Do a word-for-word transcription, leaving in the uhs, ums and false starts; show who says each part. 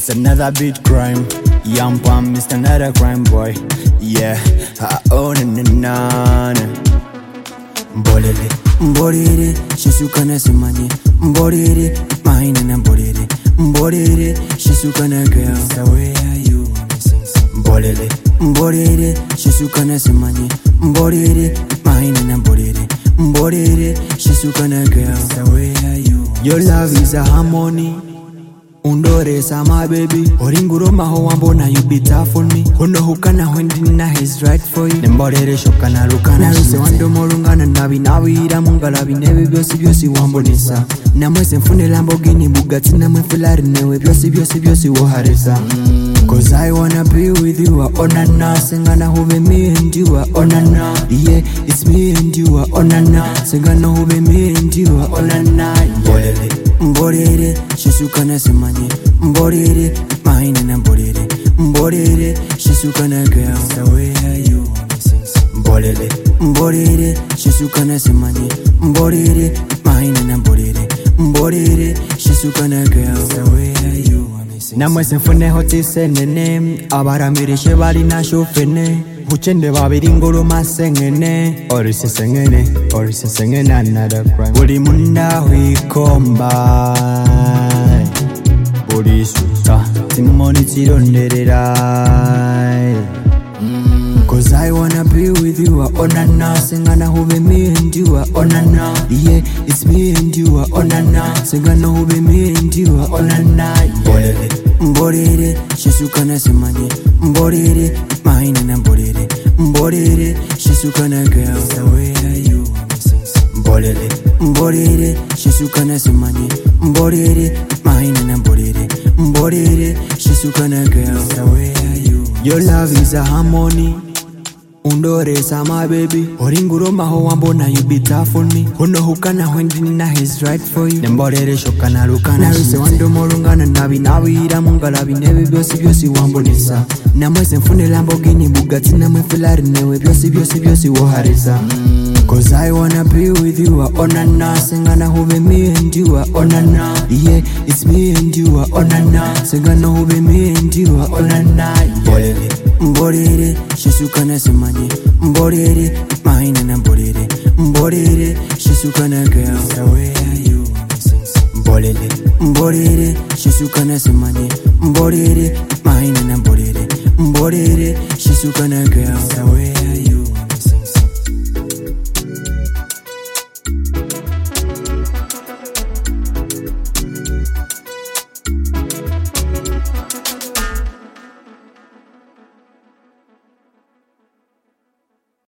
Speaker 1: It's another beat crime. Young Pam, Mister Another crime boy. Yeah, I own it, nana. Mbolele, mbolele, shisukana simanye. Mbolele, mine and mbolele. Mbolele, shisukana girl. So where are you? Mbolele, mbolele, shisukana simanye. Mbolele, mine and mbolele. Mbolele, shisukana girl. So where are you? Your love is a harmony. Undore sama baby Oringuro maho wambona you be tough on me Uno hukana wendina he's right for you Nemborere shokana rukana Narise wando morungana nabi nabi ira mungala binewe byosi byosi wambonesa Namwese mfune Lamborghini Bugatti namwe Ferrari newe byosi byosi byosi woharesa Cause I wanna be with you, oh na na Singana hube me and you, oh na na Yeah, it's me and you, oh na na Singana hube me and you, oh na na Mbolele, mbolele, shisukana simanye Mbolele, mine na mbolele Mbolele, shisukana girl So where are you? Mbolele, mbolele, shisukana simanye Mbolele, mine na mbolele Mbolele, shisukana girl So where are you? Namwese mfune hoti senene Abaramirishe bali na shufene Huchende babiri ngolo masengene Orise sengene, orise sengene another crime Buli munda huikomba Buli suta, timoni tironderera Cause I wanna be with you, oh na na Singana hube me and you, oh na na Yeah, it's me and you, oh na na Singana hube me and you, oh na na Mbolele, mbolele, shisukana simanye Mbolele, mine na mbolele Mbolele, shisukana girl So where are you? Mbolele, mbolele, shisukana simanye Mbolele, mine na mbolele Mbolele, shisukana girl So where are you? Your love is a harmony Undore sama baby Oringuro maho wambona you be tough on me Uno hukana wendina he's right for you Nemborere shokana rukana Narise wando morungana nabi nabi ira mungala binewe byosi byosi wambonesa Namwese mfune Lamborghini Bugatti namwe Ferrari newe byosi byosi byosi woharesa Cause I wanna be with you, oh na na Singana hube me and you, oh na na Yeah, it's me and you, oh na na Singana hube me and you, oh na na Mbolele, mbolele, shisukana simanye Mbolele, mine na mbolele Mbolele, shisukana girl So where are you? Mbolele, mbolele, shisukana simanye Mbolele, mine na mbolele Mbolele, shisukana girl So where are you?